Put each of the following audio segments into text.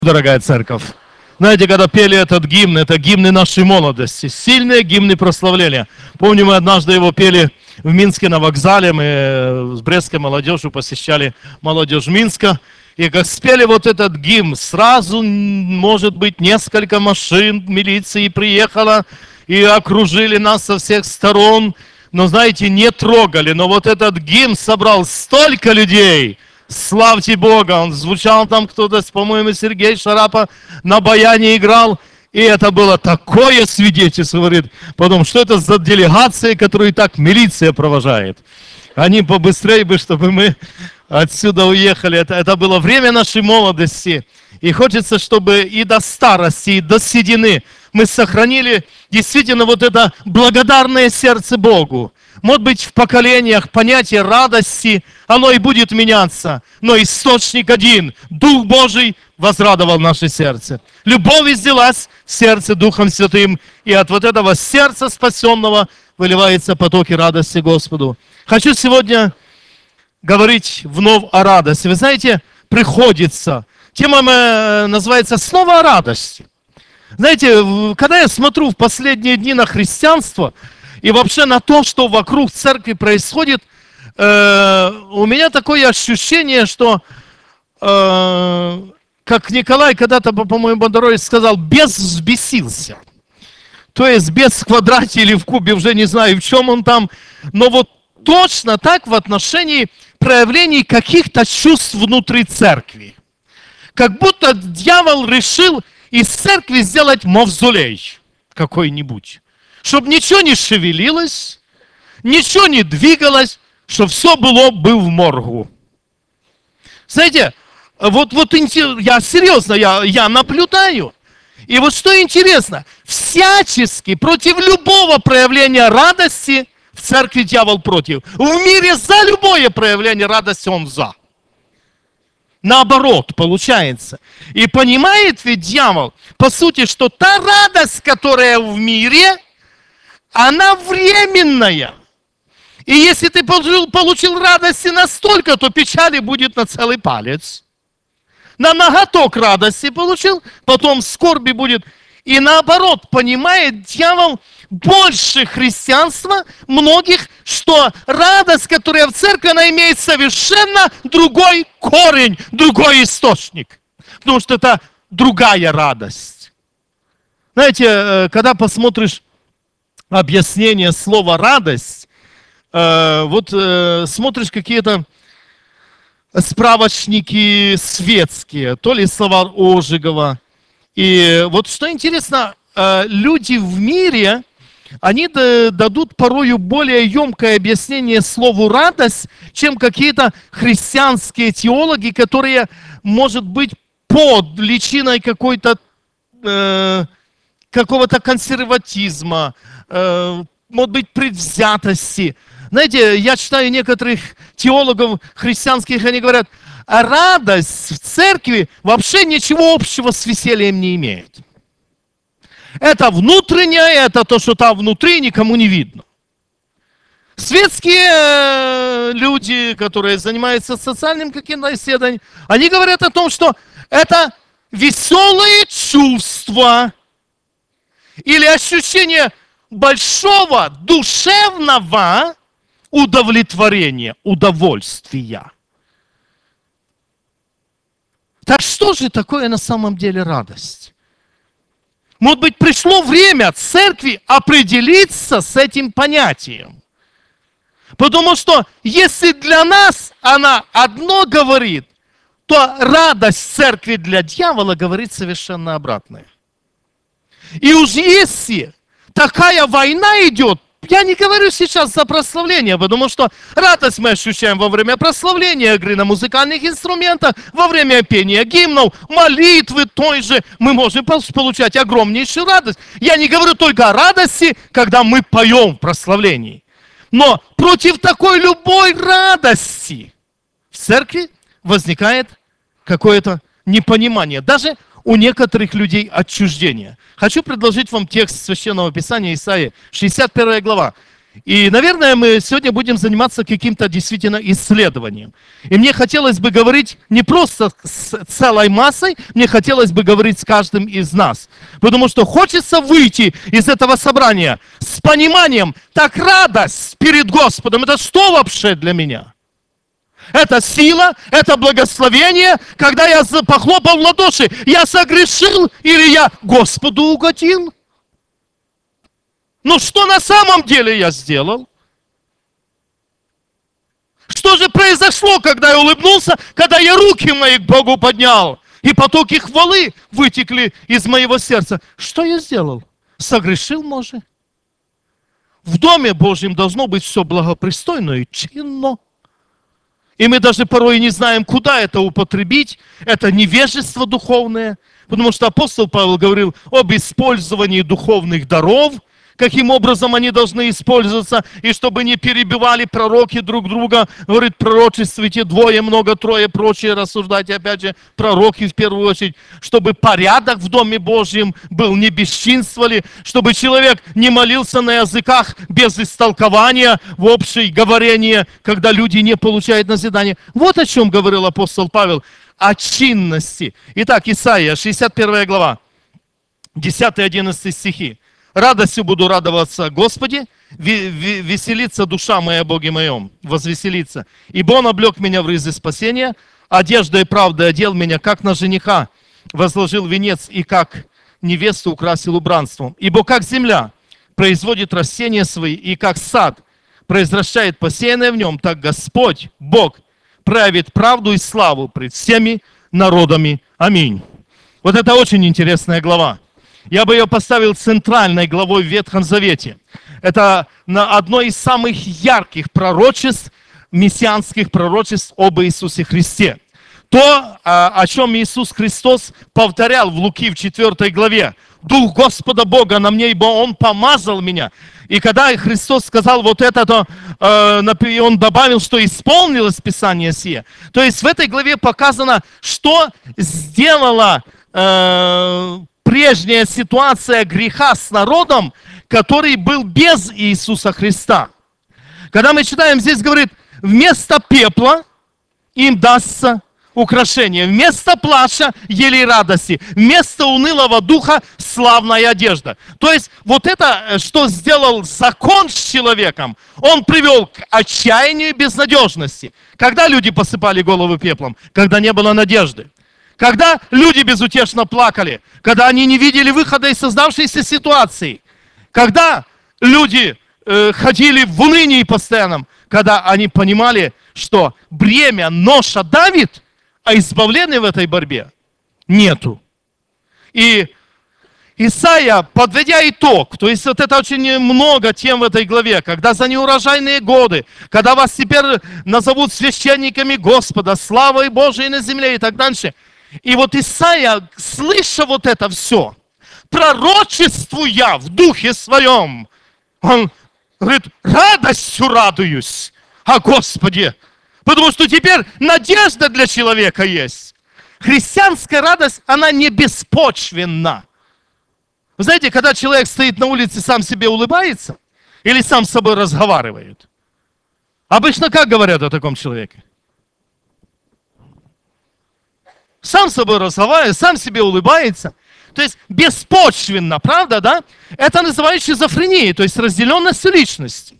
Дорогая церковь, знаете, когда пели этот гимн, это гимны нашей молодости, сильные гимны прославления. Помню, мы однажды его пели в Минске на вокзале, мы с брестской молодежью посещали молодежь Минска, и как спели вот этот гимн, сразу, может быть, несколько машин милиции приехало и окружили нас со всех сторон, но, знаете, не трогали, но вот этот гимн собрал столько людей. Славьте Бога! Он звучал там кто-то, по-моему, Сергей Шарапа на баяне играл. И это было такое свидетельство, говорит, потом, что это за делегация, которую так милиция провожает. Они побыстрее бы, чтобы мы отсюда уехали. Это было время нашей молодости. И хочется, чтобы и до старости, и до седины мы сохранили действительно вот это благодарное сердце Богу. Может быть, в поколениях понятие радости, оно и будет меняться. Но источник один, Дух Божий, возрадовал наше сердце. Любовь излилась в сердце Духом Святым. И от вот этого сердца спасенного выливаются потоки радости Господу. Хочу сегодня говорить вновь о радости. Вы знаете, приходится. Тема называется «Слово о радости». Знаете, когда я смотрю в последние дни на христианство, и вообще на то, что вокруг церкви происходит, у меня такое ощущение, что, как Николай когда-то, по-моему, Бондарович сказал, бес взбесился. То есть без в квадрате или в кубе, уже не знаю, в чем он там. Но вот точно так в отношении проявлений каких-то чувств внутри церкви. Как будто дьявол решил из церкви сделать мавзолей какой-нибудь. Чтобы ничего не шевелилось, ничего не двигалось, чтобы все было бы в моргу. Знаете, вот я серьезно, я наблюдаю. И вот что интересно, всячески против любого проявления радости в церкви дьявол против. В мире за любое проявление радости он за. Наоборот, получается. И понимает ведь дьявол, по сути, что та радость, которая в мире, она временная. И если ты получил радости настолько, то печали будет на целый палец. На ноготок радости получил, потом скорби будет. И наоборот, понимает дьявол больше христианства, многих, что радость, которая в церкви, она имеет совершенно другой корень, другой источник. Потому что это другая радость. Знаете, когда посмотришь объяснение слова «радость», смотришь какие-то справочники светские, то ли слова Ожегова. И вот что интересно, люди в мире, они дадут порою более емкое объяснение слову «радость», чем какие-то христианские теологи, которые, может быть, под личиной какого-то консерватизма, может быть, предвзятости. Знаете, я читаю некоторых теологов христианских, они говорят, а радость в церкви вообще ничего общего с весельем не имеет. Это внутреннее, это то, что там внутри, никому не видно. Светские люди, которые занимаются социальным каким-то исследованием, они говорят о том, что это веселые чувства или ощущение большого душевного удовлетворения, удовольствия. Так что же такое на самом деле радость? Может быть, пришло время церкви определиться с этим понятием. Потому что если для нас она одно говорит, то радость церкви для дьявола говорит совершенно обратное. И уж если такая война идет, я не говорю сейчас за прославление, потому что радость мы ощущаем во время прославления, игры на музыкальных инструментах, во время пения гимнов, молитвы той же, мы можем получать огромнейшую радость. Я не говорю только о радости, когда мы поем в прославлении. Но против такой любой радости в церкви возникает какое-то непонимание. Даже у некоторых людей отчуждение. Хочу предложить вам текст Священного Писания Исаии, 61 глава. И, наверное, мы сегодня будем заниматься каким-то действительно исследованием. И мне хотелось бы говорить не просто с целой массой, мне хотелось бы говорить с каждым из нас. Потому что хочется выйти из этого собрания с пониманием, так радость перед Господом, это что вообще для меня? Это сила, это благословение, когда я похлопал в ладоши, я согрешил или я Господу угодил? Ну что на самом деле я сделал? Что же произошло, когда я улыбнулся, когда я руки мои к Богу поднял, и потоки хвалы вытекли из моего сердца? Что я сделал? Согрешил, может? В Доме Божьем должно быть все благопристойно и чинно. И мы даже порой не знаем, куда это употребить. Это невежество духовное. Потому что апостол Павел говорил об использовании духовных даров, каким образом они должны использоваться, и чтобы не перебивали пророки друг друга. Говорит, пророчествуйте двое, много, трое, прочее, рассуждайте, опять же, пророки в первую очередь, чтобы порядок в Доме Божьем был, не бесчинствовали, чтобы человек не молился на языках без истолкования, в общее говорение, когда люди не получают назидания. Вот о чем говорил апостол Павел, о чинности. Итак, Исайя, 61 глава, 10-11 стихи. «Радостью буду радоваться Господи, веселится душа моя, Боге моем, возвеселится. Ибо Он облег меня в ризы спасения, одеждой правды одел меня, как на жениха, возложил венец и как невесту украсил убранством. Ибо как земля производит растения свои, и как сад произвращает посеянное в нем, так Господь, Бог, правит правду и славу пред всеми народами. Аминь». Вот это очень интересная глава. Я бы ее поставил центральной главой в Ветхом Завете. Это одно из самых ярких пророчеств, мессианских пророчеств об Иисусе Христе. То, о чем Иисус Христос повторял в Луки в 4 главе. «Дух Господа Бога на мне, ибо Он помазал меня». И когда Христос сказал вот это, то Он добавил, что исполнилось Писание сие. То есть в этой главе показано, что сделала прежняя ситуация греха с народом, который был без Иисуса Христа. Когда мы читаем, здесь говорит, вместо пепла им дастся украшение, вместо плача елей радости, вместо унылого духа славная одежда. То есть вот это, что сделал закон с человеком, он привел к отчаянию и безнадежности. Когда люди посыпали головы пеплом? Когда не было надежды. Когда люди безутешно плакали, когда они не видели выхода из создавшейся ситуации, когда люди ходили в унынии постоянном, когда они понимали, что бремя, ноша давит, а избавления в этой борьбе нету. И Исайя, подведя итог, то есть вот это очень много тем в этой главе, когда за неурожайные годы, когда вас теперь назовут священниками Господа, славой Божией на земле и так дальше. И вот Исайя, слыша вот это все, пророчествуя в духе своем, он говорит, радостью радуюсь о Господе, потому что теперь надежда для человека есть. Христианская радость, она не беспочвенна. Вы знаете, когда человек стоит на улице, сам себе улыбается или сам с собой разговаривает? Обычно как говорят о таком человеке? Сам с собой разговаривает, сам себе улыбается. То есть беспочвенно, правда, да? Это называется шизофренией, то есть разделенность личности.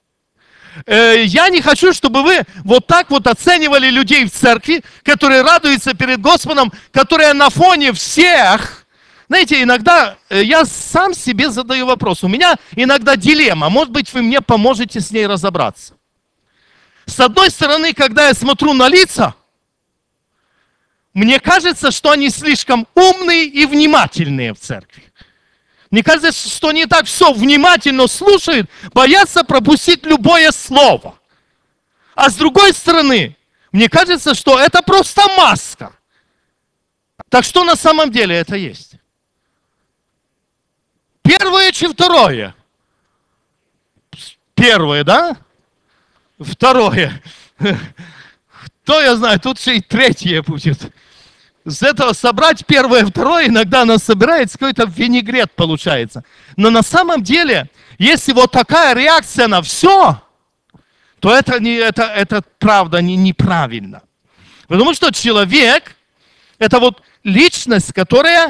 Я не хочу, чтобы вы вот так вот оценивали людей в церкви, которые радуются перед Господом, которые на фоне всех. Знаете, иногда я сам себе задаю вопрос. У меня иногда дилемма. Может быть, вы мне поможете с ней разобраться. С одной стороны, когда я смотрю на лица, мне кажется, что они слишком умные и внимательные в церкви. Мне кажется, что они так все внимательно слушают, боятся пропустить любое слово. А с другой стороны, мне кажется, что это просто маска. Так что на самом деле это есть? Первое чи второе? Первое, да? Второе. Кто я знаю, тут же и третье будет. с этого собрать первое, второе, иногда она собирается, какой-то винегрет получается. Но на самом деле, если вот такая реакция на все, то это правда неправильно. Потому что человек – это вот личность, которая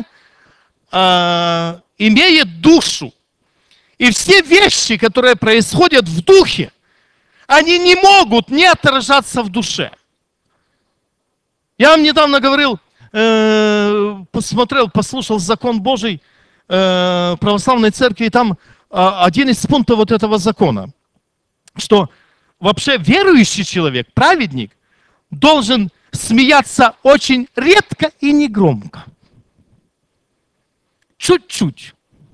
имеет душу. И все вещи, которые происходят в духе, они не могут не отражаться в душе. Я вам недавно говорил, послушал закон Божий православной церкви, и там один из пунктов вот этого закона, что вообще верующий человек, праведник, должен смеяться очень редко и негромко. Чуть-чуть.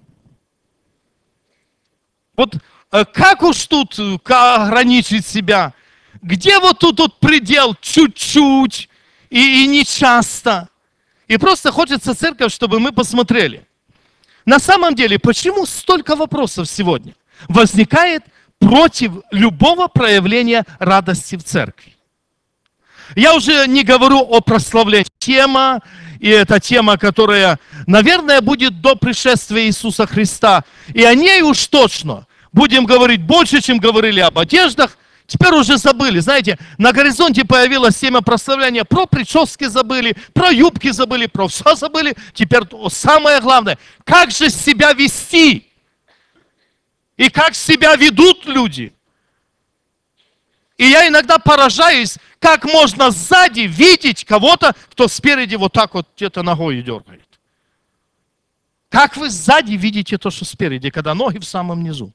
Вот как уж тут ограничить себя? Где вот тут предел чуть-чуть и не часто? И просто хочется, церковь, чтобы мы посмотрели. На самом деле, почему столько вопросов сегодня возникает против любого проявления радости в церкви? Я уже не говорю о прославлении. Тема, и это тема, которая, наверное, будет до пришествия Иисуса Христа. И о ней уж точно будем говорить больше, чем говорили об одеждах. Теперь уже забыли. Знаете, на горизонте появилась тема прославления. Про прически забыли, про юбки забыли, про все забыли. Теперь самое главное, как же себя вести? И как себя ведут люди? И я иногда поражаюсь, как можно сзади видеть кого-то, кто спереди вот так вот где-то ногой дергает. Как вы сзади видите то, что спереди, когда ноги в самом низу?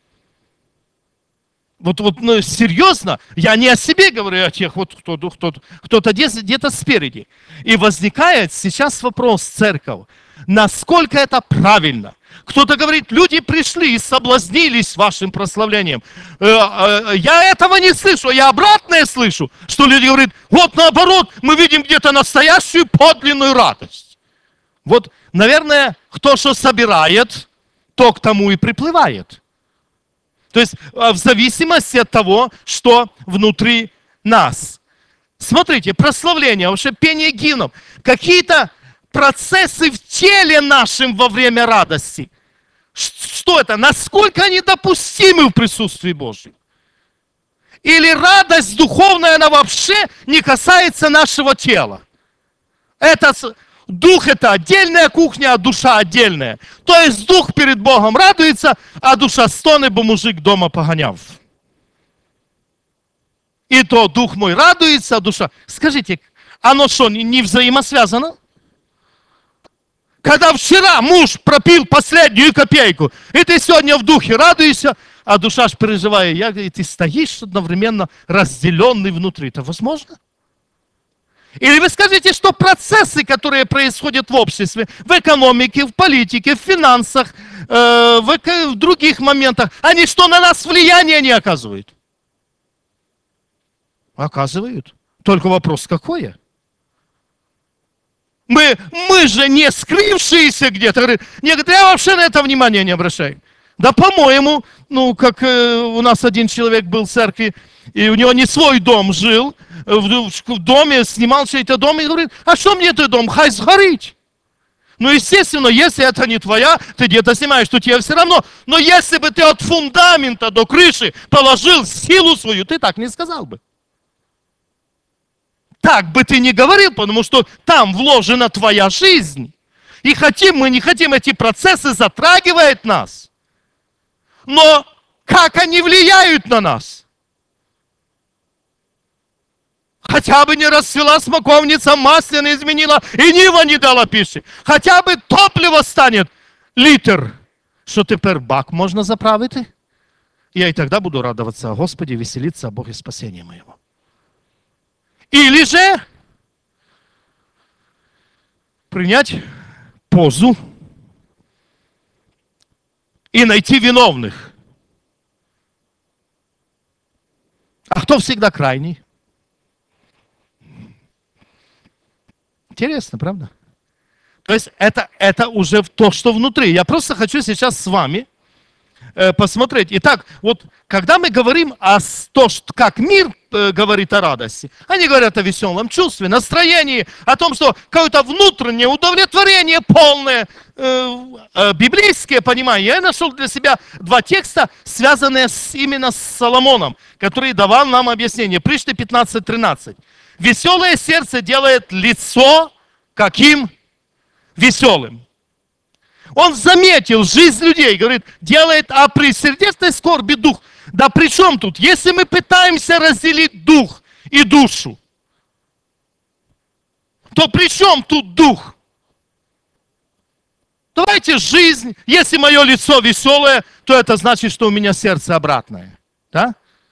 Вот ну, серьезно, я не о себе говорю, а о тех, вот кто-то где-то спереди. И возникает сейчас вопрос, церковь, насколько это правильно? Кто-то говорит, люди пришли и соблазнились вашим прославлением. Я этого не слышу, я обратное слышу, что люди говорят, вот наоборот, мы видим где-то настоящую подлинную радость. Вот, наверное, кто что собирает, то к тому и приплывает. То есть в зависимости от того, что внутри нас. Смотрите, прославление, вообще пение гимнов, какие-то процессы в теле нашем во время радости. Что это? Насколько они допустимы в присутствии Божьем? Или радость духовная, она вообще не касается нашего тела? Дух это отдельная кухня, а душа отдельная. То есть дух перед Богом радуется, а душа стонет, бо мужик дома погоняв. И то дух мой радуется, а душа... Скажите, оно что, не взаимосвязано? Когда вчера муж пропил последнюю копейку, и ты сегодня в духе радуешься, а душа ж переживает, и ты стоишь одновременно разделенный внутри. Это возможно? Или вы скажете, что процессы, которые происходят в обществе, в экономике, в политике, в финансах, в других моментах, они что, на нас влияния не оказывают? Оказывают. Только вопрос какое? Мы же не скрывшиеся где-то. Некоторые, я вообще на это внимание не обращаю. Да, по-моему, ну, как у нас один человек был в церкви, и у него не свой дом жил, в доме, снимал чей-то дом, и говорит, а что мне этот дом, хай сгорит. Ну, естественно, если это не твоя, ты где-то снимаешь, то тебе все равно. Но если бы ты от фундамента до крыши положил силу свою, ты так не сказал бы. Так бы ты не говорил, потому что там вложена твоя жизнь. И хотим мы, не хотим, эти процессы затрагивают нас. Но как они влияют на нас? Хотя бы не расцвела смоковница, масло не изменила, и нива не дала пищи. Хотя бы топливо станет литр. Що тепер бак можна заправити? Я и тогда буду радоваться о Господе, веселиться о Боге спасения моего. Или же принять позу и найти виновных. А кто всегда крайний? Интересно, правда? То есть это уже то, что внутри. Я просто хочу сейчас с вами посмотреть. Итак, вот когда мы говорим о том, как мир говорит о радости? Они говорят о веселом чувстве, настроении, о том, что какое-то внутреннее удовлетворение полное, библейское понимание. Я нашел для себя два текста, связанные именно с Соломоном, который давал нам объяснение. Пришли 15:13. Веселое сердце делает лицо каким? Веселым. Он заметил жизнь людей, говорит, делает, а при сердечной скорби дух. Да при чем тут? Если мы пытаемся разделить дух и душу, то при чем тут дух? Давайте жизнь, если мое лицо веселое, то это значит, что у меня сердце обратное. Да?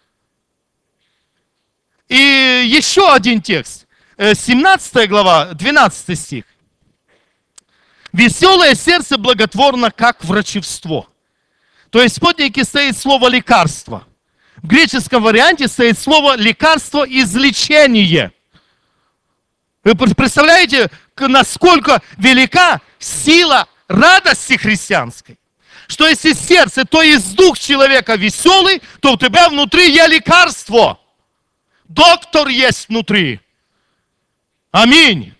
И еще один текст, 17 глава, 12 стих. Веселое сердце благотворно, как врачевство. То есть в споднике стоит слово лекарство. В греческом варианте стоит слово лекарство, излечение. Вы представляете, насколько велика сила радости христианской? Что если сердце, то есть дух человека веселый, то у тебя внутри есть лекарство. Доктор есть внутри. Аминь.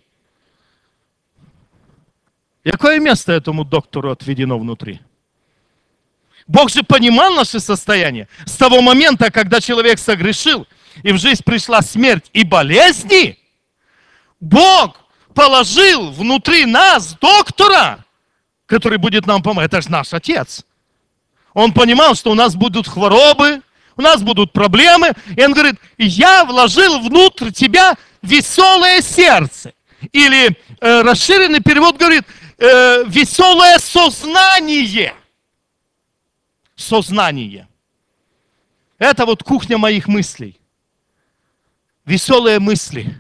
И какое место этому доктору отведено внутри? Бог же понимал наше состояние. С того момента, когда человек согрешил, и в жизнь пришла смерть и болезни, Бог положил внутри нас доктора, который будет нам помогать. Это же наш Отец. Он понимал, что у нас будут хворобы, у нас будут проблемы. И он говорит, я вложил внутрь тебя веселое сердце. Или расширенный перевод говорит, веселое сознание. Сознание. Это вот кухня моих мыслей. Веселые мысли.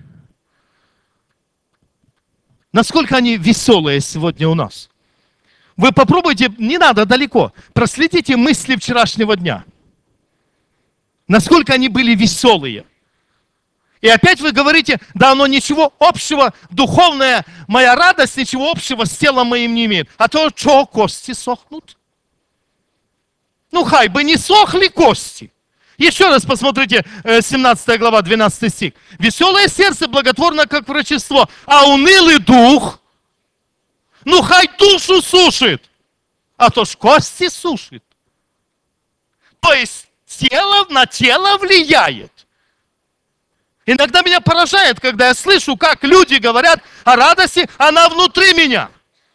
Насколько они веселые сегодня у нас? Вы попробуйте, не надо далеко, проследите мысли вчерашнего дня. Насколько они были веселые. И опять вы говорите, да оно ничего общего, духовная моя радость ничего общего с телом моим не имеет. А то что, кости сохнут? Ну, хай бы не сохли кости. Еще раз посмотрите, 17 глава, 12 стих. Веселое сердце благотворно, как врачество, а унылый дух, ну, хай душу сушит, а то ж кости сушит. То есть тело на тело влияет. Иногда меня поражает, когда я слышу, как люди говорят о радости, она внутри меня.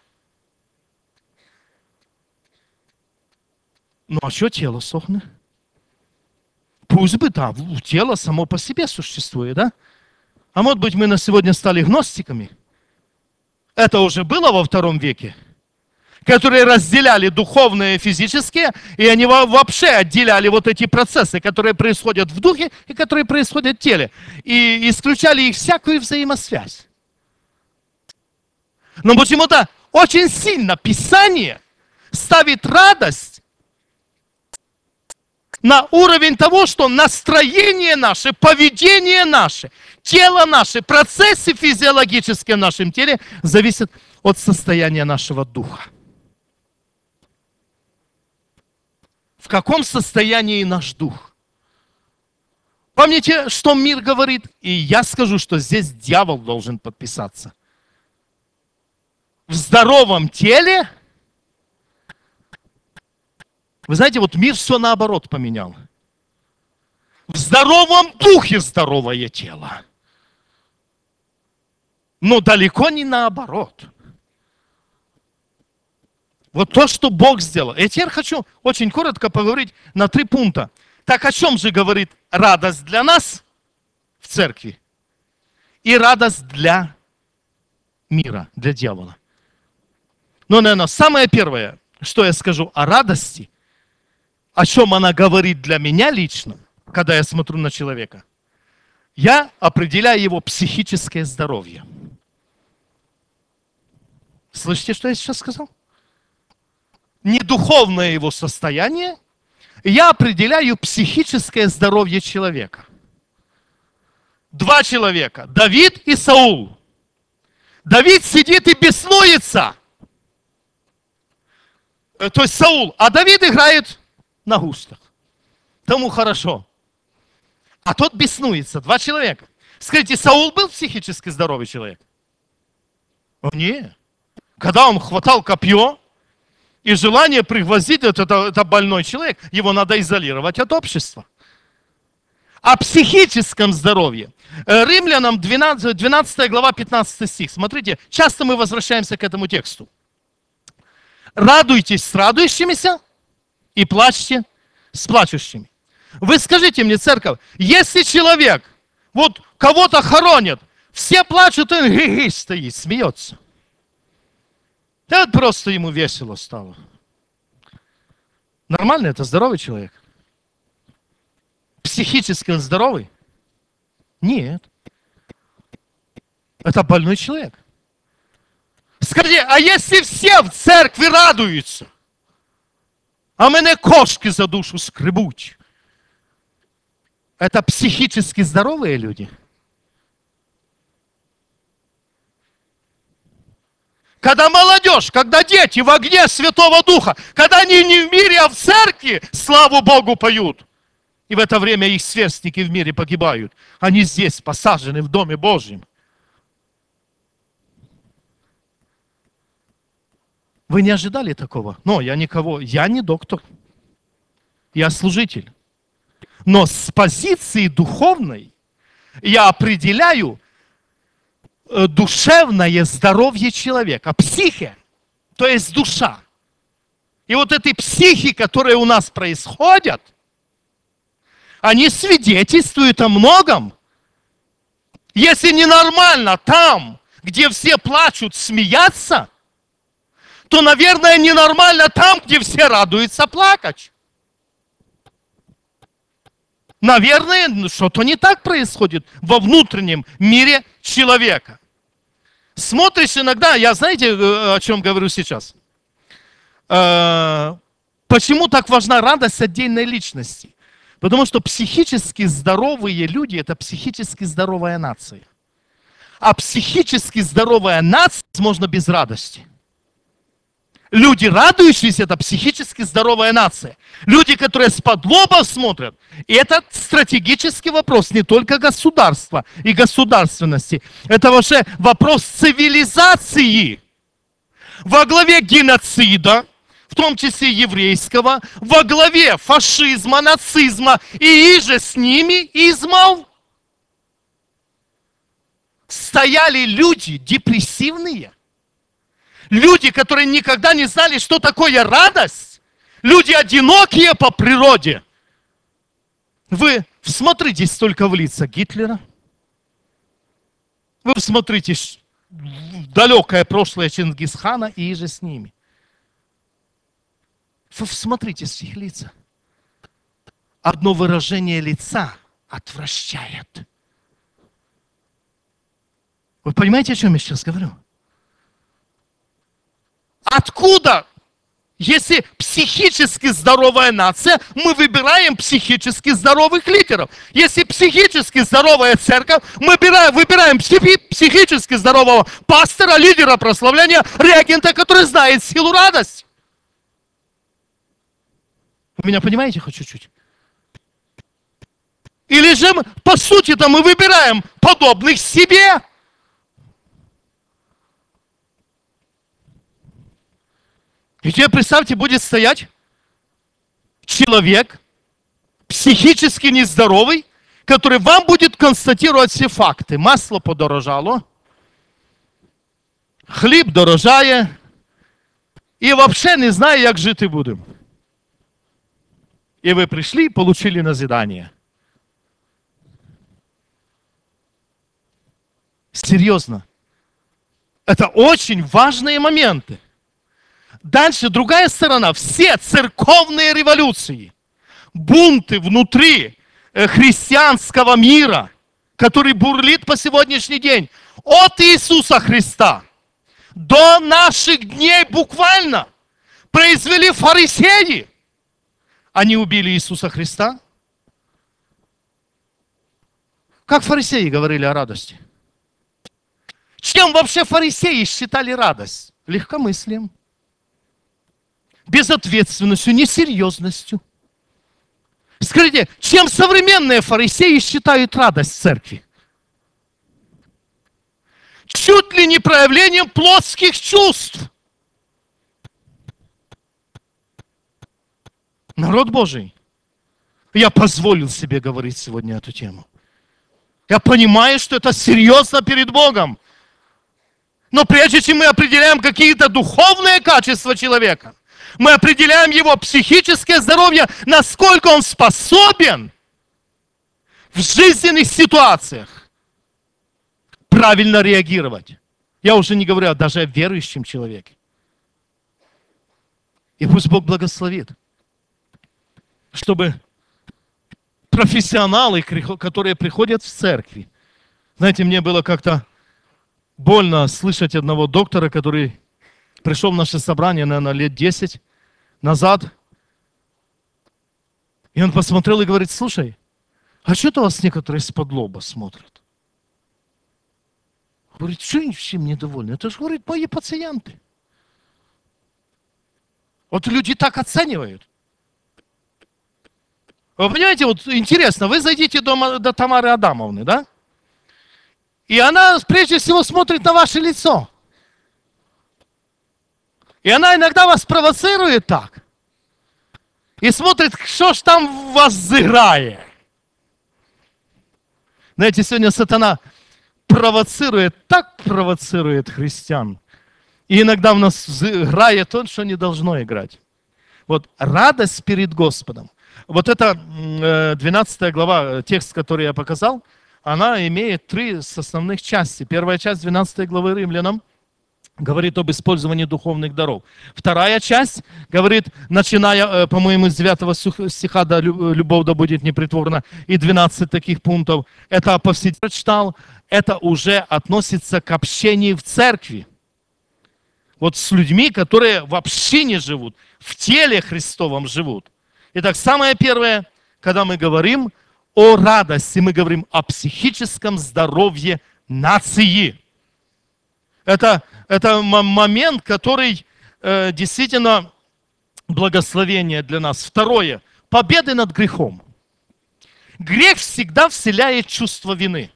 Ну, а что тело сохнет? Пусть бы, да, тело само по себе существует, да? А может быть, мы на сегодня стали гностиками? Это уже было во II веке, которые разделяли духовное и физическое, и они вообще отделяли вот эти процессы, которые происходят в духе и которые происходят в теле, и исключали их всякую взаимосвязь. Но почему-то очень сильно Писание ставит радость на уровень того, что настроение наше, поведение наше, тело наше, процессы физиологические в нашем теле зависят от состояния нашего духа. В каком состоянии наш дух? Помните, что мир говорит? И я скажу, что здесь дьявол должен подписаться. В здоровом теле, вы знаете, вот мир все наоборот поменял. В здоровом духе здоровое тело. Но далеко не наоборот. Вот то, что Бог сделал. И теперь хочу очень коротко поговорить на 3 пункта. Так о чем же говорит радость для нас в церкви и радость для мира, для дьявола? Ну, наверное, самое первое, что я скажу о радости, о чем она говорит для меня лично, когда я смотрю на человека, я определяю его психическое здоровье. Слышите, что я сейчас сказал? Не духовное его состояние, я определяю психическое здоровье человека. 2 человека, Давид и Саул. Давид сидит и беснуется. То есть Саул, а Давид играет на гуслях. Тому хорошо. а тот беснуется. Два человека. Скажите, Саул был психически здоровый человек? О, нет. Когда он хватал копье, и желание пригвоздить, это больной человек, его надо изолировать от общества. О психическом здоровье. Римлянам 12 глава 15 стих. Смотрите, часто мы возвращаемся к этому тексту. Радуйтесь с радующимися и плачьте с плачущими. Вы скажите мне, церковь, если человек, вот кого-то хоронят, все плачут, он ги-ги стоит, смеется. Да просто ему весело стало. Нормально, это здоровый человек. Психически он здоровый? Нет. Это больной человек. Скажи, а если все в церкви радуются, а мене кошки за душу скребуть, это психически здоровые люди? Когда молодежь, когда дети в огне Святого Духа, когда они не в мире, а в церкви, славу Богу поют. И в это время их сверстники в мире погибают. Они здесь посажены в Доме Божьем. Вы не ожидали такого? Но я не доктор. Я служитель. Но с позиции духовной я определяю душевное здоровье человека. Психе, то есть душа. И вот эти психи, которые у нас происходят, они свидетельствуют о многом. Если ненормально там, где все плачут, смеяться, то, наверное, ненормально там, где все радуются, плакать. Наверное, что-то не так происходит во внутреннем мире человека. Смотришь иногда, я знаете, о чем говорю сейчас? Почему так важна радость отдельной личности? Потому что психически здоровые люди – это психически здоровая нация. А психически здоровая нация возможно без радости. Люди, радующиеся, это психически здоровая нация. Люди, которые с-под лоба смотрят, и это стратегический вопрос не только государства и государственности. Это вообще вопрос цивилизации. Во главе геноцида, в том числе еврейского, во главе фашизма, нацизма и иже с ними измов, стояли люди депрессивные. Люди, которые никогда не знали, что такое радость. Люди одинокие по природе. Вы всмотритесь только в лица Гитлера. Вы всмотритесь в далекое прошлое Чингисхана и же с ними. Вы всмотритесь в их лица. Одно выражение лица отвращает. Вы понимаете, о чем я сейчас говорю? Откуда, если психически здоровая нация, мы выбираем психически здоровых лидеров? Если психически здоровая церковь, мы выбираем психически здорового пастора, лидера прославления, регента, который знает силу радости. Вы меня понимаете хоть чуть-чуть? Или же, по сути-то, мы выбираем подобных себе. И тебе, представьте, будет стоять человек, психически нездоровый, который вам будет констатировать все факты. Масло подорожало, хліб дорожає, и вообще не знаю, как жить будем. И вы пришли и получили назидание. Серьезно. Это очень важные моменты. Дальше другая сторона. Все церковные революции, бунты внутри христианского мира, который бурлит по сегодняшний день, от Иисуса Христа до наших дней буквально произвели фарисеи. Они убили Иисуса Христа. Как фарисеи говорили о радости? Чем вообще фарисеи считали радость? Легкомыслием, безответственностью, несерьезностью. Скажите, чем современные фарисеи считают радость в церкви? Чуть ли не проявлением плотских чувств. Народ Божий, я позволил себе говорить сегодня эту тему. Я понимаю, что это серьезно перед Богом. Но прежде чем мы определяем какие-то духовные качества человека, мы определяем его психическое здоровье, насколько он способен в жизненных ситуациях правильно реагировать. Я уже не говорю даже о верующем человеке. И пусть Бог благословит, чтобы профессионалы, которые приходят в церкви, знаете, мне было как-то больно слышать одного доктора, который пришел в наше собрание, наверное, лет 10 назад. И он посмотрел и говорит: слушай, а что-то вас некоторые из-под лоба смотрят. Говорит, что они всем недовольны? Это же, говорит, мои пациенты. Вот люди так оценивают. Вы понимаете, вот интересно, вы зайдите до Тамары Адамовны, да? И она прежде всего смотрит на ваше лицо. И она иногда вас провоцирует так. И смотрит, что ж там в вас взыграет. Знаете, сегодня сатана так провоцирует христиан. И иногда в нас играет то, что не должно играть. Вот радость перед Господом. Вот это 12 глава, текст, который я показал, она имеет 3 основных части. Первая часть 12 главы Римлянам говорит об использовании духовных даров. Вторая часть говорит, начиная, по-моему, с 9 стиха, да, любовь да будет непритворна, и 12 таких пунктов. Это повседневно читал, это уже относится к общению в церкви. Вот с людьми, которые в общине живут, в теле Христовом живут. Итак, самое первое, когда мы говорим о радости, мы говорим о психическом здоровье нации. Это момент, который действительно благословение для нас. Второе, победы над грехом. Грех всегда вселяет чувство вины.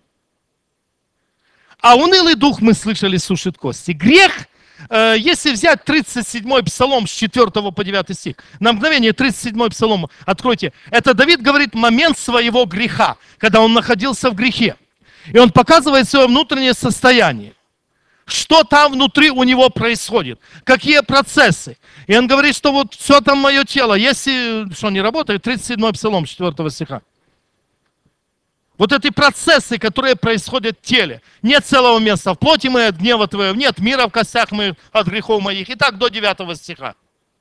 А унылый дух, мы слышали, сушит кости. Грех, если взять 37-й псалом с 4 по 9 стих, на мгновение 37-й псалом откройте. Это Давид говорит момент своего греха, когда он находился в грехе. И он показывает свое внутреннее состояние. Что там внутри у него происходит, какие процессы. И он говорит, что вот все там мое тело, если, что не работает, 37-й псалом 4 стиха. Вот эти процессы, которые происходят в теле. Нет целого места в плоти моей от гнева твоего, нет мира в костях моих от грехов моих. И так до 9 стиха.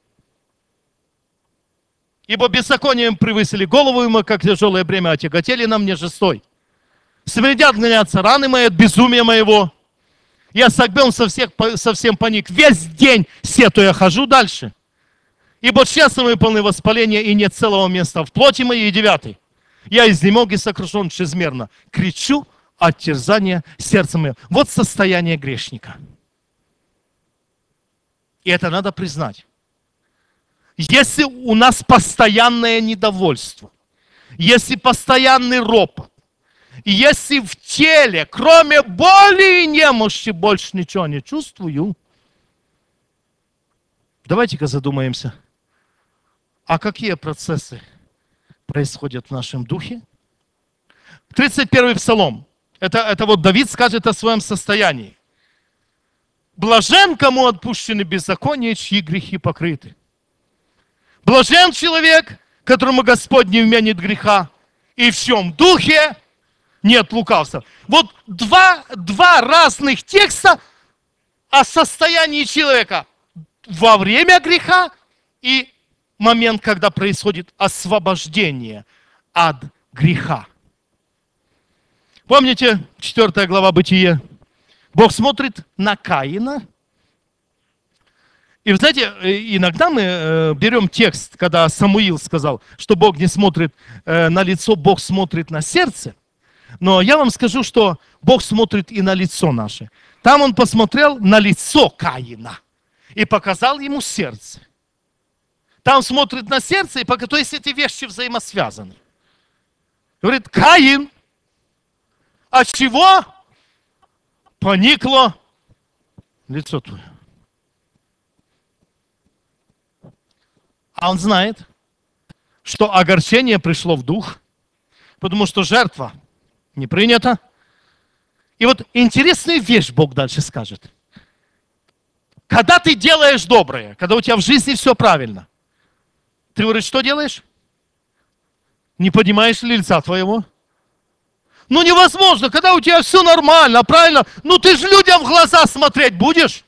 Ибо беззаконием превысили голову ему, как тяжелое бремя отяготели на мне жестой. Смердят гнятся раны мои от безумия моего. Я согбен совсем паник. Весь день сетуя хожу дальше. Ибо честно мы полны воспаления, и нет целого места в плоти моей. И 9. Я изнемог и сокрушен чрезмерно. Кричу от терзания сердца моего. Вот состояние грешника. И это надо признать. Если у нас постоянное недовольство, если постоянный ропот, если в теле, кроме боли и немощи, больше ничего не чувствую, давайте-ка задумаемся, а какие процессы происходят в нашем духе? 31-й псалом. Это вот Давид скажет о своем состоянии. Блажен, кому отпущены беззакония, чьи грехи покрыты. Блажен человек, которому Господь не вменит греха, и в чем духе нет лукавства. Вот два разных текста о состоянии человека во время греха и момент, когда происходит освобождение от греха. Помните, 4 глава Бытие? Бог смотрит на Каина. И вы знаете, иногда мы берем текст, когда Самуил сказал, что Бог не смотрит на лицо, Бог смотрит на сердце. Но я вам скажу, что Бог смотрит и на лицо наше. Там Он посмотрел на лицо Каина и показал ему сердце. Там смотрит на сердце, то есть эти вещи взаимосвязаны. Говорит, Каин, от чего поникло лицо твое? А он знает, что огорчение пришло в дух, потому что жертва не принята. И вот интересную вещь Бог дальше скажет. Когда ты делаешь доброе, когда у тебя в жизни все правильно, ты говоришь, что делаешь? Не поднимаешь ли лица твоего? Ну невозможно, когда у тебя все нормально, правильно? Ну ты же людям в глаза смотреть будешь?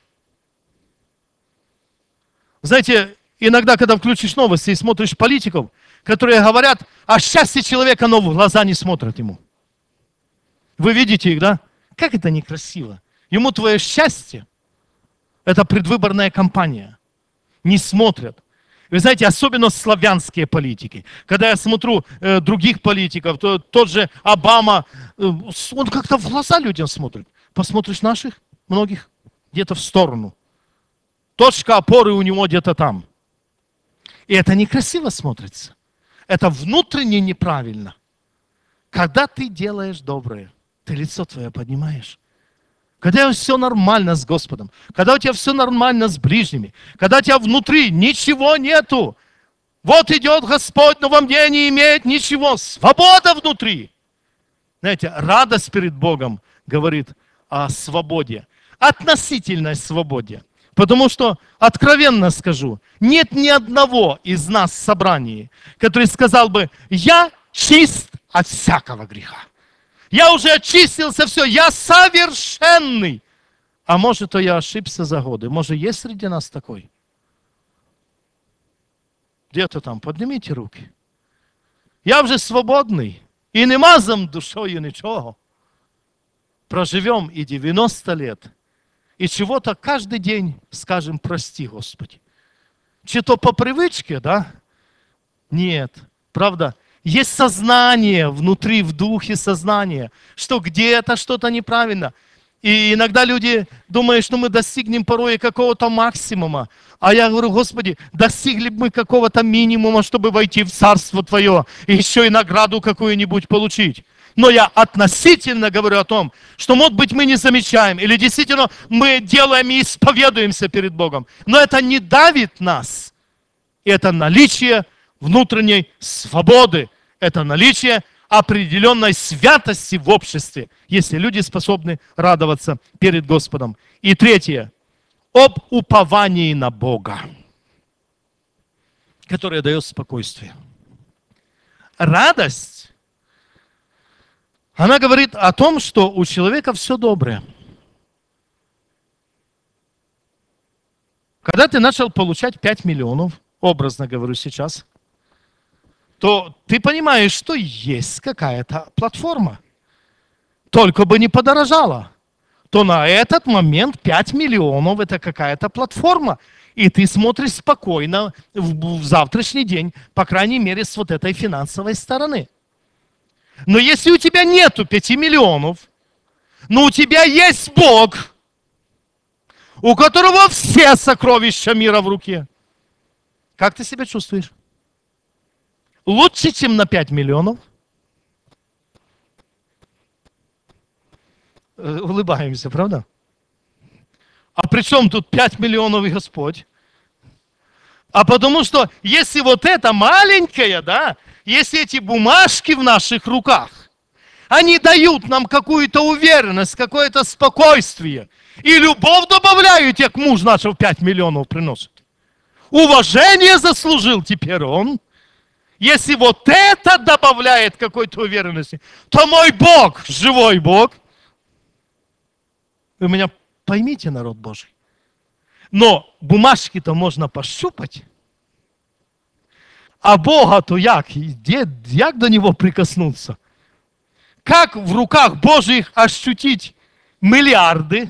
Знаете, иногда, когда включишь новости и смотришь политиков, которые говорят о счастье человека, но в глаза не смотрят ему. Вы видите их, да? Как это некрасиво. Ему твое счастье, это предвыборная кампания. Не смотрят. Вы знаете, особенно славянские политики. Когда я смотрю других политиков, то тот же Обама, он как-то в глаза людям смотрит. Посмотришь наших, многих, где-то в сторону. Точка опоры у него где-то там. И это некрасиво смотрится. Это внутренне неправильно. Когда ты делаешь доброе, ты лицо твое поднимаешь. Когда у тебя все нормально с Господом, когда у тебя все нормально с ближними, когда у тебя внутри ничего нету. Вот идет Господь, но во мне не имеет ничего. Свобода внутри. Знаете, радость перед Богом говорит о свободе. Относительной свободе. Потому что, откровенно скажу, нет ни одного из нас в собрании, который сказал бы, я чист от всякого греха. Я уже очистился, все, я совершенный. А может, то я ошибся за годы. Может, есть среди нас такой? Где-то там, поднимите руки. Я вже свободний. І нема за душою нічого. Проживем и 90 лет. И чего-то каждый день скажем, прости, Господи. Чи то по привычке, да? Нет. Правда? Есть сознание внутри, в духе сознание, что где-то что-то неправильно. И иногда люди думают, что мы достигнем порой какого-то максимума. А я говорю, Господи, достигли бы мы какого-то минимума, чтобы войти в Царство Твое и еще и награду какую-нибудь получить. Но я относительно говорю о том, что, может быть, мы не замечаем, или действительно мы делаем и исповедуемся перед Богом. Но это не давит нас. И это наличие внутренней свободы. Это наличие определенной святости в обществе, если люди способны радоваться перед Господом. И третье. Об уповании на Бога, которое дает спокойствие. Радость, она говорит о том, что у человека все доброе. Когда ты начал получать 5 миллионов, образно говорю сейчас, то ты понимаешь, что есть какая-то платформа. Только бы не подорожала. То на этот момент 5 миллионов это какая-то платформа. И ты смотришь спокойно в завтрашний день, по крайней мере, с вот этой финансовой стороны. Но если у тебя нету 5 миллионов, но у тебя есть Бог, у которого все сокровища мира в руке, как ты себя чувствуешь? Лучше, чем на 5 миллионов? Улыбаемся, правда? А при чем тут 5 миллионов и Господь? А потому что, если вот это маленькое, да, если эти бумажки в наших руках, они дают нам какую-то уверенность, какое-то спокойствие. И любовь добавляют, как муж начал 5 миллионов приносит. Уважение заслужил теперь он. Если вот это добавляет какой-то уверенности, то мой Бог, живой Бог. Вы меня поймите, народ Божий. Но бумажки-то можно пощупать. А Бога-то як до него прикоснуться? Как в руках Божьих ощутить миллиарды?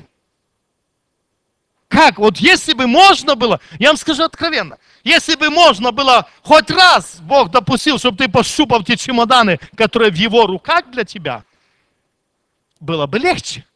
Как? Вот если бы можно было, я вам скажу откровенно, если бы можно было хоть раз, Бог допустил, чтобы ты пощупал те чемоданы, которые в его руках для тебя, было бы легче.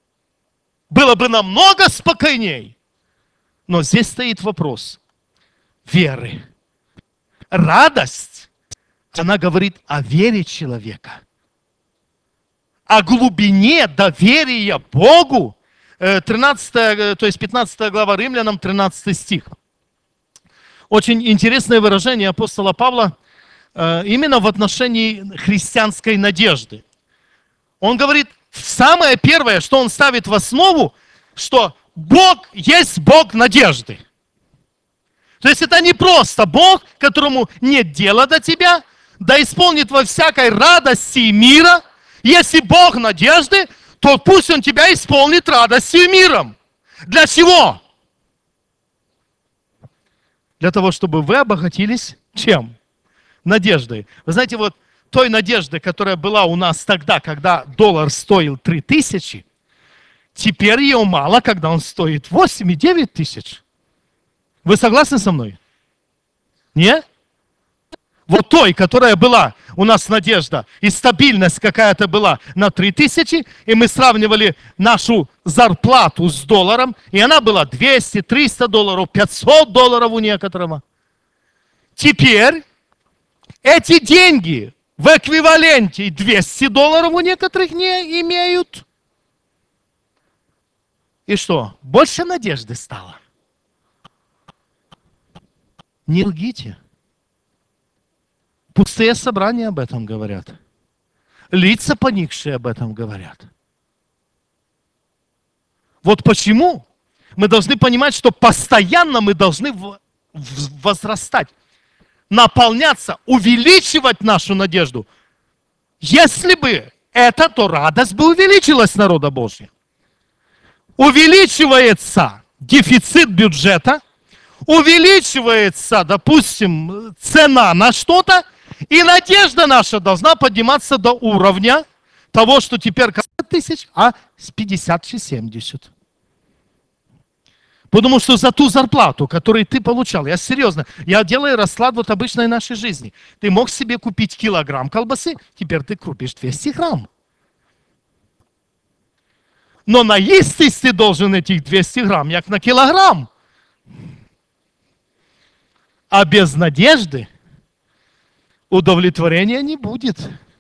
Было бы намного спокойней. Но здесь стоит вопрос. веры. Радость, она говорит о вере человека, о глубине доверия Богу. 13, то есть 15 глава Римлянам, 13 стих. Очень интересное выражение апостола Павла именно в отношении христианской надежды. Он говорит, самое первое, что он ставит в основу, что Бог есть Бог надежды. То есть это не просто Бог, которому нет дела до тебя, да исполнит во всякой радости и мира. Если Бог надежды, то пусть Он тебя исполнит радостью и миром. Для чего? Для того, чтобы вы обогатились чем? Надеждой. Вы знаете, вот той надежды, которая была у нас тогда, когда доллар стоил 3000, теперь ее мало, когда он стоит 8 и 9 тысяч. Вы согласны со мной? Нет? Вот той, которая была у нас надежда, и стабильность какая-то была на 3000, и мы сравнивали нашу зарплату с долларом, и она была 200, 300 долларов, 500 долларов у некоторого. Теперь эти деньги в эквиваленте 200 долларов у некоторых не имеют. И что? Больше надежды стало. Не лгите. Пустые собрания об этом говорят. Лица поникшие об этом говорят. Вот почему мы должны понимать, что постоянно мы должны возрастать, наполняться, увеличивать нашу надежду. Если бы это, то радость бы увеличилась народа Божьего. Увеличивается дефицит бюджета, увеличивается, допустим, цена на что-то, и надежда наша должна подниматься до уровня того, что теперь 1000, а с 50-70. Потому что за ту зарплату, которую ты получал, я серьезно, я делаю расклад вот обычной нашей жизни. Ты мог себе купить килограмм колбасы, теперь ты купишь 200 грамм. Но наестись ты должен этих 200 грамм, як на килограмм. А без надежды удовлетворения не будет.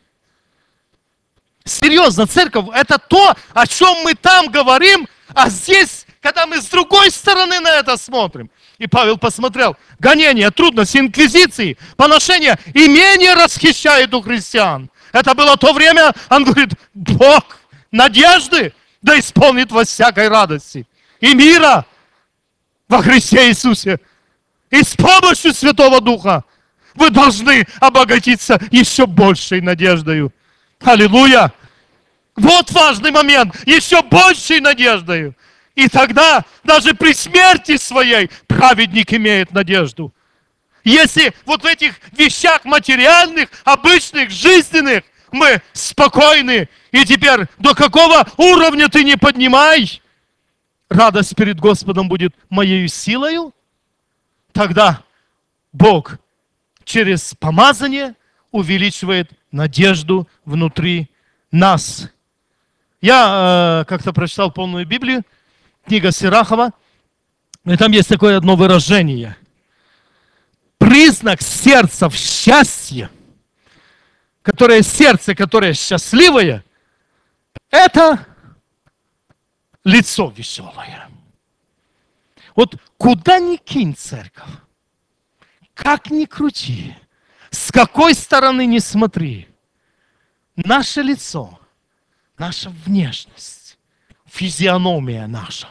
Серьезно, церковь, это то, о чем мы там говорим, а здесь, когда мы с другой стороны на это смотрим. И Павел посмотрел, гонения, трудности, инквизиции, поношения, имение расхищает у христиан. Это было то время, он говорит, Бог надежды, да исполнит во всякой радости и мира во Христе Иисусе. И с помощью Святого Духа вы должны обогатиться еще большей надеждою. Аллилуйя! Вот важный момент. Еще большей надеждою. И тогда даже при смерти своей праведник имеет надежду. Если вот в этих вещах материальных, обычных, жизненных мы спокойны, и теперь до какого уровня ты не поднимай, радость перед Господом будет моею силою, тогда Бог через помазание увеличивает надежду внутри нас. Я как-то прочитал полную Библию, книга Сирахова, и там есть такое одно выражение. Признак сердца в счастье, которое сердце, которое счастливое, это лицо веселое. Вот куда ни кинь церковь, как ни крути, с какой стороны ни смотри, наше лицо, наша внешность, физиономия наша.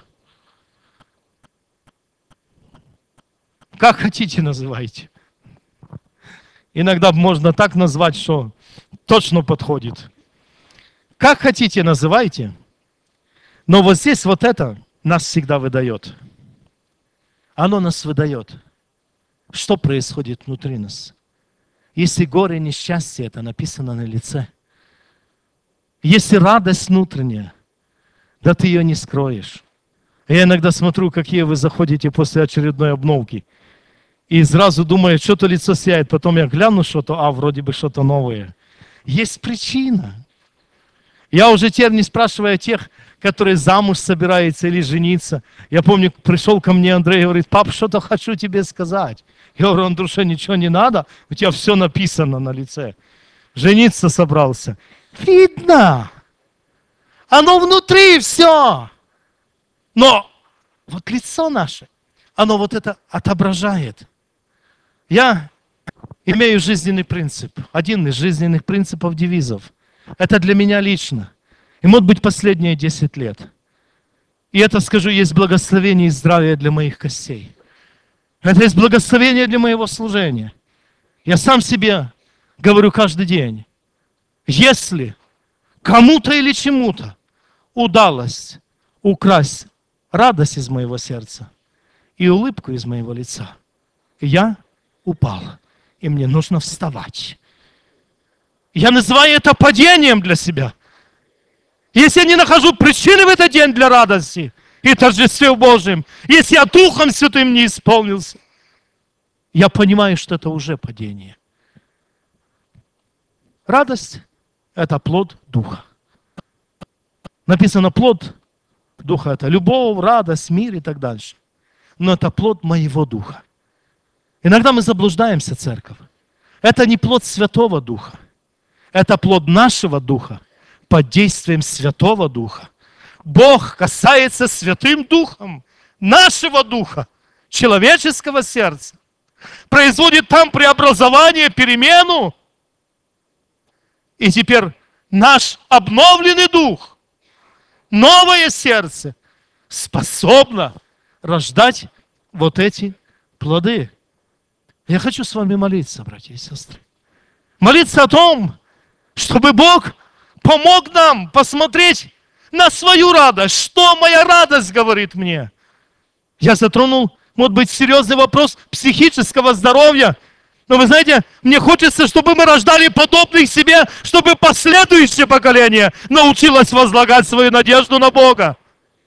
Как хотите называйте. Иногда можно так назвать, что точно подходит. Как хотите называйте, но вот здесь вот это нас всегда выдает. Оно нас выдает. Что происходит внутри нас? Если горе, несчастье, это написано на лице. Если радость внутренняя, да ты ее не скроешь. Я иногда смотрю, какие вы заходите после очередной обновки. И сразу думаю, что-то лицо сияет. Потом я гляну что-то, вроде бы что-то новое. Есть причина. Я уже теперь не спрашиваю тех, которые замуж собираются или жениться. Я помню, пришел ко мне Андрей и говорит: пап, что-то хочу тебе сказать. Я говорю: Андрюша, ничего не надо, у тебя все написано на лице. Жениться собрался. Видно. Оно внутри все. Но вот лицо наше, оно вот это отображает. Я имею жизненный принцип. Один из жизненных принципов, девизов. Это для меня лично. И может быть последние 10 лет. И это, скажу, есть благословение и здравие для моих костей. Это есть благословение для моего служения. Я сам себе говорю каждый день: если кому-то или чему-то удалось украсть радость из моего сердца и улыбку из моего лица, я упал, и мне нужно вставать. Я называю это падением для себя. Если я не нахожу причины в этот день для радости и торжестве Божьим, если я Духом Святым не исполнился, я понимаю, что это уже падение. Радость – это плод Духа. Написано, плод Духа – это любовь, радость, мир и так дальше. Но это плод моего Духа. Иногда мы заблуждаемся, церковь. Это не плод Святого Духа. Это плод нашего Духа под действием Святого Духа. Бог касается Святым Духом нашего Духа, человеческого сердца. Производит там преобразование, перемену. И теперь наш обновленный Дух, новое сердце способно рождать вот эти плоды. Я хочу с вами молиться, братья и сестры. Молиться о том, чтобы Бог помог нам посмотреть на свою радость. Что моя радость говорит мне? Я затронул, может быть, серьезный вопрос психического здоровья. Но вы знаете, мне хочется, чтобы мы рождали подобных себе, чтобы последующее поколение научилось возлагать свою надежду на Бога.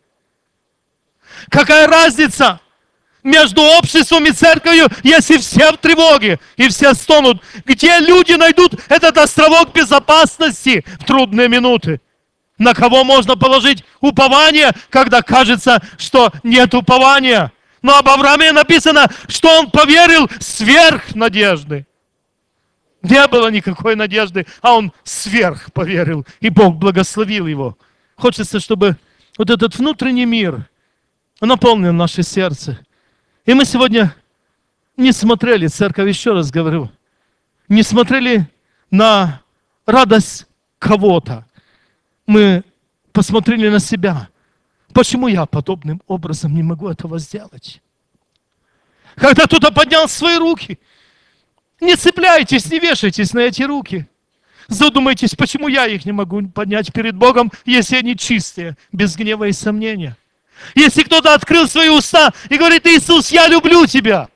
Какая разница между обществом и церковью, если все в тревоге и все стонут? Где люди найдут этот островок безопасности в трудные минуты? На кого можно положить упование, когда кажется, что нет упования? Но об Аврааме написано, что он поверил сверх надежды. Не было никакой надежды, а он сверх поверил, и Бог благословил его. Хочется, чтобы вот этот внутренний мир наполнил наше сердце. И мы сегодня не смотрели, церковь, еще раз говорю, не смотрели на радость кого-то. Мы посмотрели на себя. Почему я подобным образом не могу этого сделать? Когда кто-то поднял свои руки, не цепляйтесь, не вешайтесь на эти руки. Задумайтесь, почему я их не могу поднять перед Богом, если они чистые, без гнева и сомнения. Если кто-то открыл свои уста и говорит: Иисус, я люблю тебя,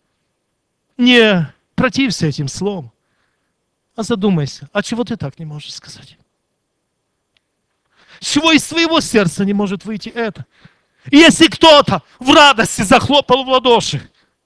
не протився этим словом, а задумайся, а чего ты так не можешь сказать? Чего из своего сердца не может выйти это? Если кто-то в радости захлопал в ладоши,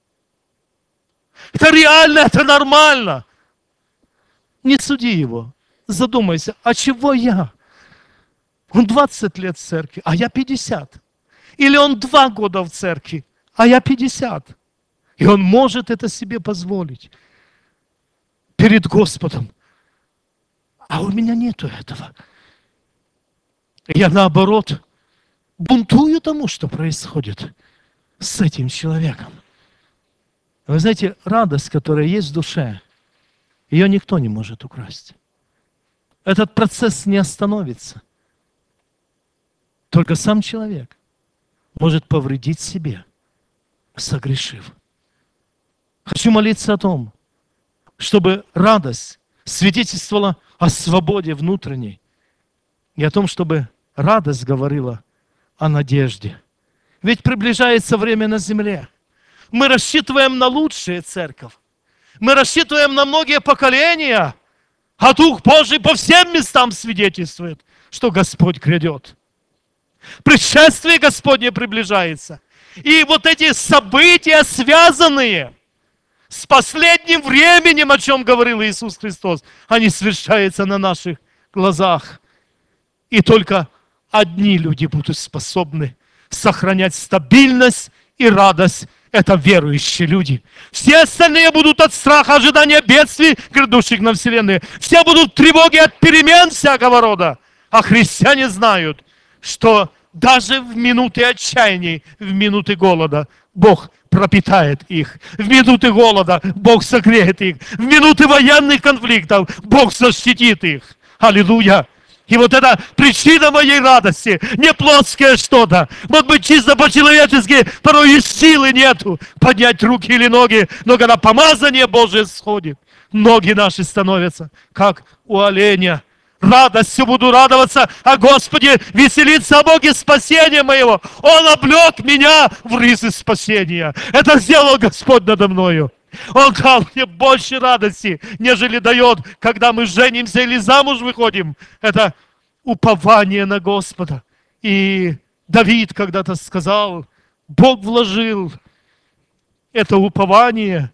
это реально, это нормально. Не суди его. Задумайся, а чего я? Он 20 лет в церкви, а я 50. Или он 2 года в церкви, а я 50. И он может это себе позволить перед Господом. А у меня нету этого. Я, наоборот, бунтую тому, что происходит с этим человеком. Вы знаете, радость, которая есть в душе, ее никто не может украсть. Этот процесс не остановится. Только сам человек может повредить себе, согрешив. Хочу молиться о том, чтобы радость свидетельствовала о свободе внутренней, и о том, чтобы радость говорила о надежде. Ведь приближается время на земле. Мы рассчитываем на лучшее, церковь. Мы рассчитываем на многие поколения, а Дух Божий по всем местам свидетельствует, что Господь грядет. Пришествие Господне приближается. И вот эти события, связанные с последним временем, о чем говорил Иисус Христос, они совершаются на наших глазах. И только одни люди будут способны сохранять стабильность и радость. Это верующие люди. Все остальные будут от страха, ожидания бедствий, грядущих на вселенной. Все будут в тревоге от перемен всякого рода. А христиане знают, что даже в минуты отчаяния, в минуты голода Бог пропитает их. В минуты голода Бог согреет их. В минуты военных конфликтов Бог защитит их. Аллилуйя! И вот это причина моей радости, не плоское что-то, может быть, чисто по-человечески, порой и силы нету поднять руки или ноги, но когда помазание Божие сходит, ноги наши становятся, как у оленя. Радостью буду радоваться, а Господи веселиться о Боге спасения моего. Он облег меня в ризы спасения. Это сделал Господь надо мною. Он дал мне больше радости, нежели дает, когда мы женимся или замуж выходим. Это упование на Господа. И Давид когда-то сказал, Бог вложил это упование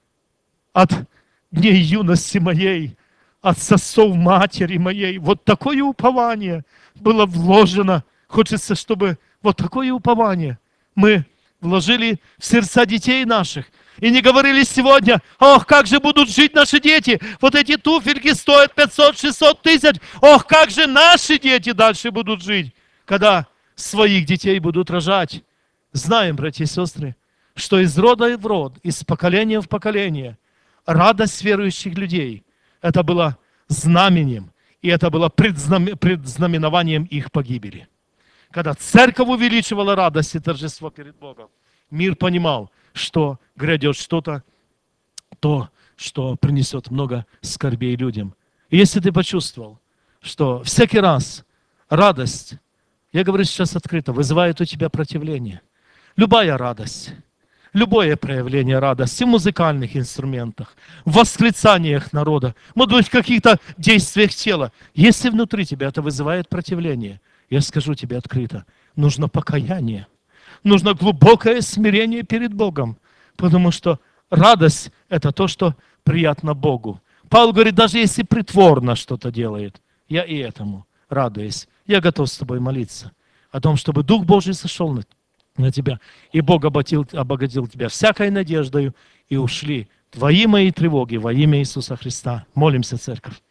от дней юности моей, от сосов матери моей. Вот такое упование было вложено. Хочется, чтобы вот такое упование мы вложили в сердца детей наших. И не говорили сегодня, ох, как же будут жить наши дети. Вот эти туфельки стоят 500-600 тысяч. Ох, как же наши дети дальше будут жить, когда своих детей будут рожать. Знаем, братья и сестры, что из рода в род, из поколения в поколение, радость верующих людей, это было знаменем, и это было предзнаменованием их погибели. Когда церковь увеличивала радость и торжество перед Богом, мир понимал, что грядет что-то, то, что принесет много скорбей людям. И если ты почувствовал, что всякий раз радость, я говорю сейчас открыто, вызывает у тебя противление. Любая радость, любое проявление радости в музыкальных инструментах, в восклицаниях народа, может быть, в каких-то действиях тела. Если внутри тебя это вызывает противление, я скажу тебе открыто, нужно покаяние. Нужно глубокое смирение перед Богом, потому что радость – это то, что приятно Богу. Павел говорит, даже если притворно что-то делает, я и этому радуюсь. Я готов с тобой молиться о том, чтобы Дух Божий сошел на тебя, и Бог обогатил тебя всякой надеждою, и ушли твои мои тревоги во имя Иисуса Христа. Молимся, церковь.